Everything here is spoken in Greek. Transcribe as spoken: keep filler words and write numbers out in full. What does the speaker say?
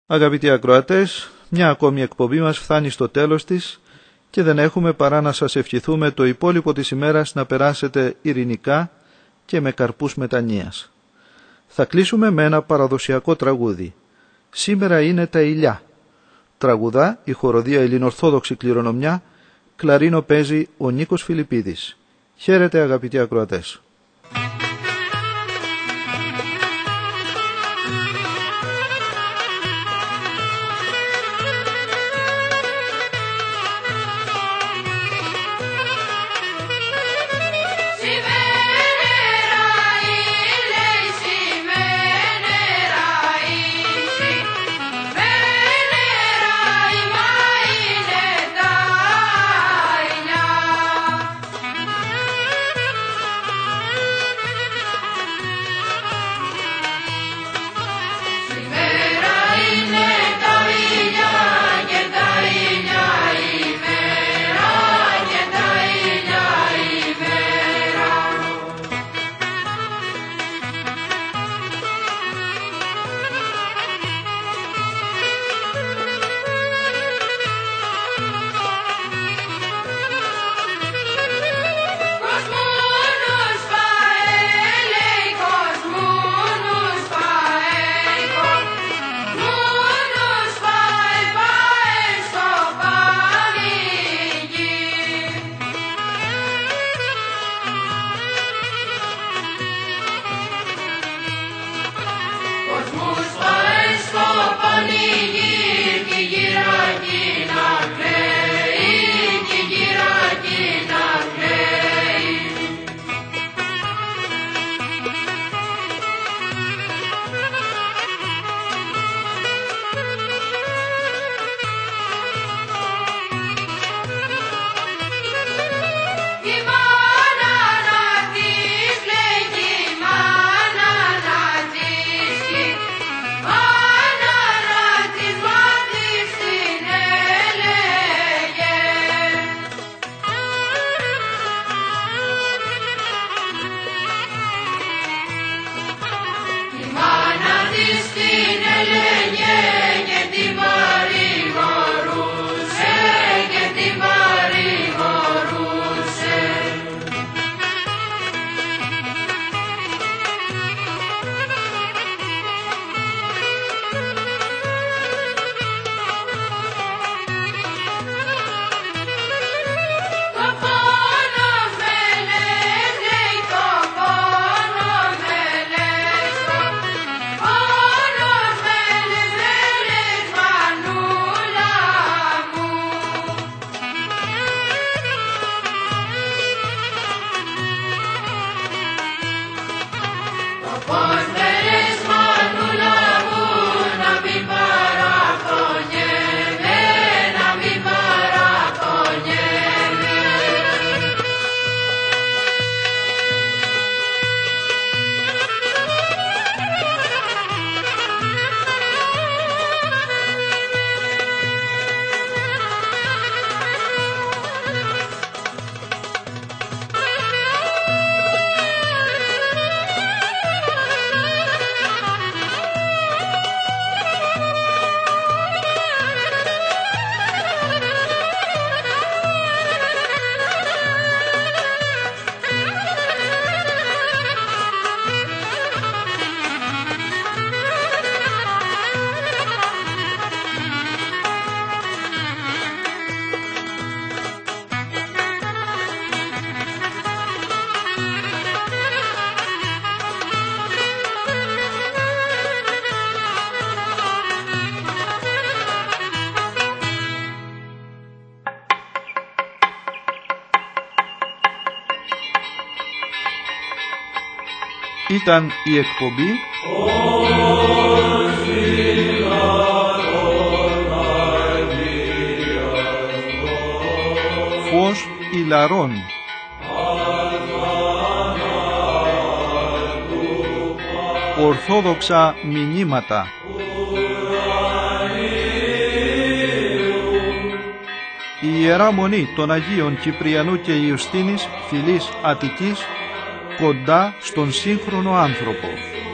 Αγαπητοί ακροατές, μια ακόμη εκπομπή μας φτάνει στο τέλος της και δεν έχουμε παρά να σας ευχηθούμε το υπόλοιπο της ημέρας να περάσετε ειρηνικά και με καρπούς μετανοίας. Θα κλείσουμε με ένα παραδοσιακό τραγούδι. Σήμερα είναι τα ηλιά. Τραγουδά η χοροδία Ελληνοορθόδοξη Κληρονομιά, κλαρίνο παίζει ο Νίκος Φιλιππίδης. Χαίρετε αγαπητοί ακροατές. Ήταν η εκπομπή Φως ηλαρών. Ορθόδοξα μηνύματα. Η Ιερά Μονή των Αγίων Κυπριανού και Ιουστίνης, φυλής Αττικής, κοντά στον σύγχρονο άνθρωπο.